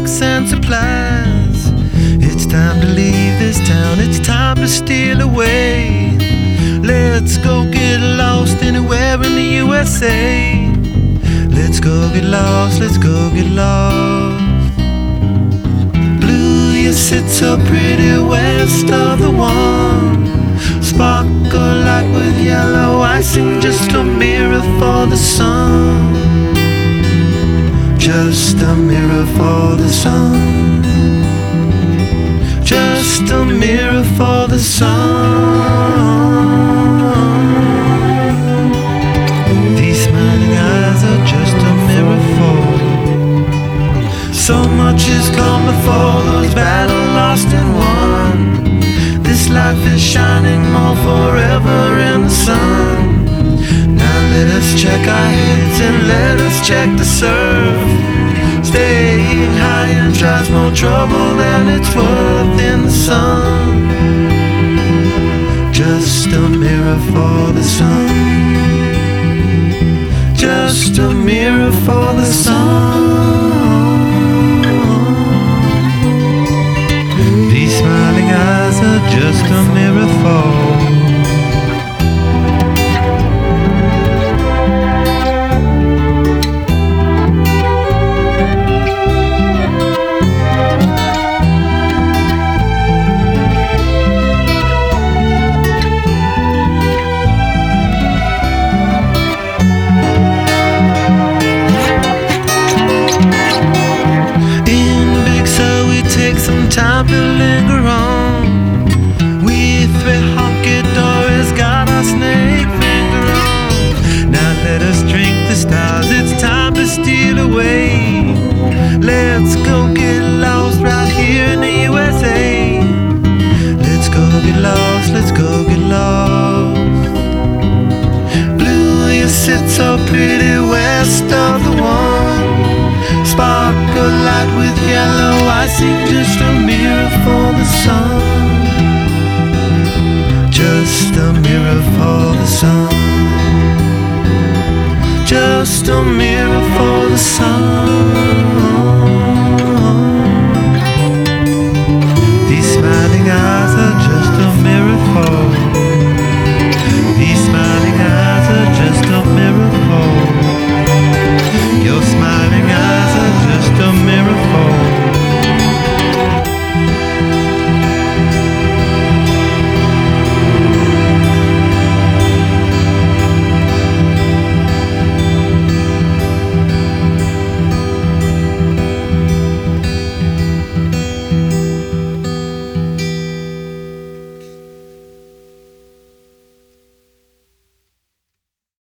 tracks and supplies. It's time to leave this town, it's time to steal away. Let's go get lost anywhere in the USA. Let's go get lost, let's go get lost. Blue, you sit so pretty west of the one. Sparkle like with yellow icing, just a mirror for the sun. Just a mirror for the sun. Just a mirror for the sun. These smiling eyes are just a mirror for. So much has come before, those battles lost and won. This life is shining more forever in the sun. Now let us check our heads and let us check the surf. Staying high and tries more trouble than it's worth in the sun. Just a mirror for the sun. Just a mirror for the sun. These smiling eyes are just a mirror for. Time to linger on. We three honky-dories got our snake finger on. Now let us drink the stars, it's time to steal away. Let's go get lost right here in the USA. Let's go get lost, let's go get lost. Blue, you sit so pretty west of the one. Sparkle light with yellow icing, just a mirror for the sun. Just a mirror for the sun. Just a mirror for the sun.